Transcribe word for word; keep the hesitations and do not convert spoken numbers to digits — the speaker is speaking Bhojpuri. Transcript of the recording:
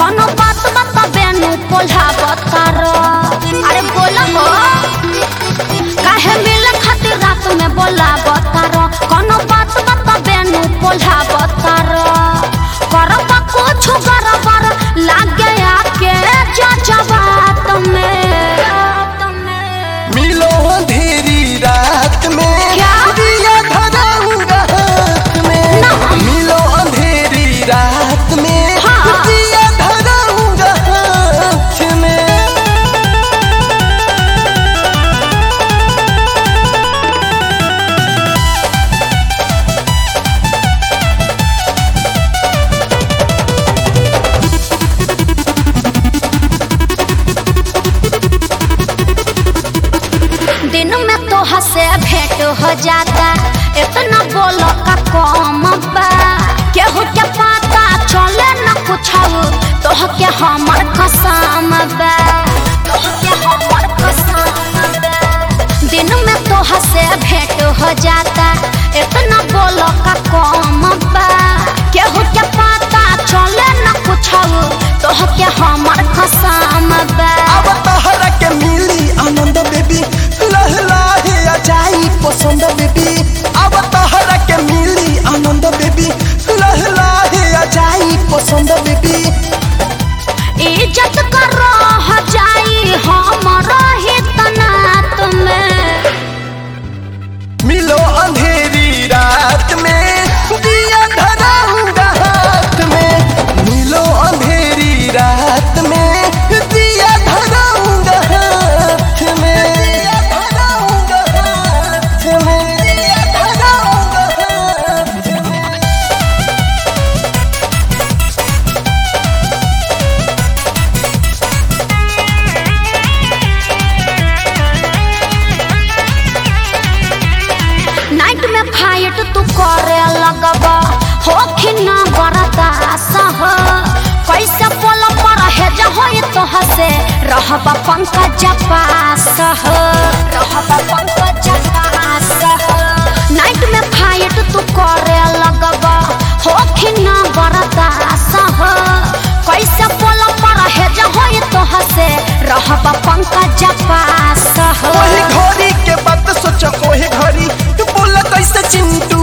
कोनो बात बता बेनु पोल्हा बतार। अरे बोला हो काहे मिले खातिर रात में बोला बतार। कोनो बात बता बेनु पोल्हा बतार। करबा कुछ गड़बड़ लागे आके जजबात में। मिलो अंधेरी रात में क्या? दिया धराऊंगा हाथ में। ना। मिलो अंधेरी रात में हाँ। दिया धराऊंगा हाथ में। दिन में तो हंसे भेंट हो जाता इतना बोलो का कम बा। केहू के पता चले न कुछ तो के हमर कसम बा। तोह के हमर कसम बा। दिन में तो हंसे भेंट हो जाता इतना बोलो का कम बा। केहू के पता चले न कुछ तो के हमर कसम बा। अब तहरा के मिली आनंद बेबी लहलाहे आ जाई पसंद बेबी। अब तहरा के मिली आनंद बेबी लहलाहे आ जाई पसंद बेबी। इज्जत कर रह जाई हमारा हित नात में। मिलो अंधेरी रात में दिया धराऊंगा हाथ में। मिलो अंधेरी रात में दिया धराऊंगा हाथ में। दिया धराऊंगा हाथ में। दिया धराऊंगा हाथ में। नाइट में फाइट तू करे लगबा हो कि ना बर्दाश्त हो। कैसे बोल पर है जहो तो हसे रहबा पंकज पास हो। रहबा पंकज पास हो। नाइट में फाइट तू करे लगबा हो कि ना बर्दाश्त हो। कैसे बोल पर है जहो तो हसे रहबा पंकज पास हो। वही घड़ी के बात सोचा ओहे घड़ी तू बोला कैसे चिंटू